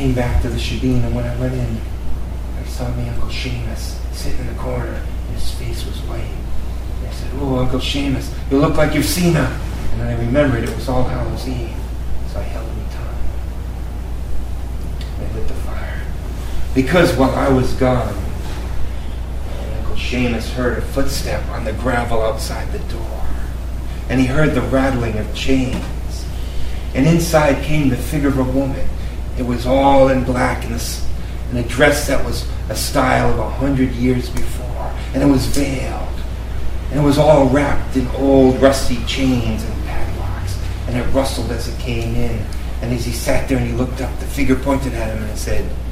came back to the shebeen, and when I went in, I saw my Uncle Seamus sitting in the corner, and his face was white. And I said, "Oh, Uncle Seamus, you look like you've seen her." And then I remembered it was All Hallows Eve, so I held my tongue. I lit the fire. Because while I was gone, Uncle Seamus heard a footstep on the gravel outside the door. And he heard the rattling of chains. And inside came the figure of a woman. It was all in black, in a dress that was a style of 100 years before. And it was veiled. And it was all wrapped in old rusty chains and padlocks. And it rustled as it came in. And as he sat there and he looked up, the figure pointed at him and it said,